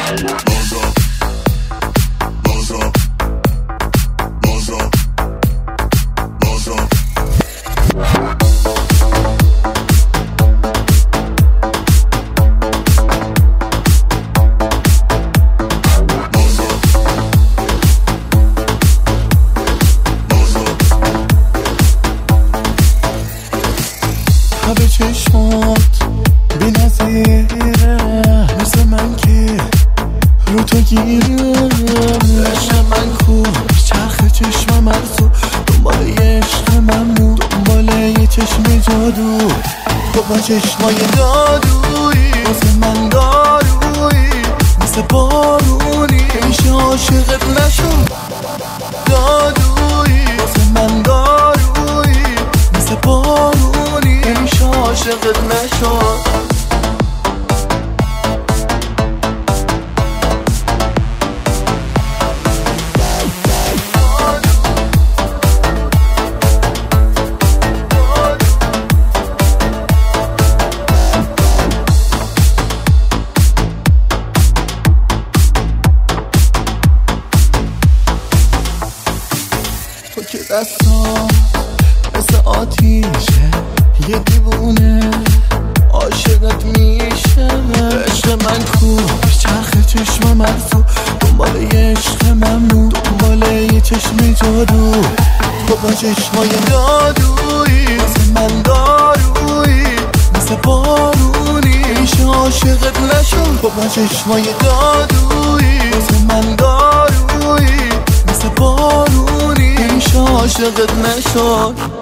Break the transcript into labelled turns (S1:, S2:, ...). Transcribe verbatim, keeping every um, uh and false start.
S1: به چشمات بی نظیره، مثل من که رو تو گیره. عشق من کو چرخ چشم مرسو، دنبال یه عشق ممنون، دنبال یه چشم جادو. تو با چشمای جادویی واسه من دارویی، مثل بارونی میشه عاشقت نشو. جادویی واسه من دارویی، مثل بارونی میشه عاشقت نشو. تو که دستان مثل آتیشه، یه دیوونه عاشقت میشه. عشق من کو چرخ چشم مرسو، دنبال یه عشق ممنون، دنبال یه چشم جادو. تو با چشمای جادویی مثل من دارویی، مثل بارونی میشه عاشقت نشو. تو با چشمای جادویی مثل من دارویی، مثل بارونی میشه عاشقت نشو.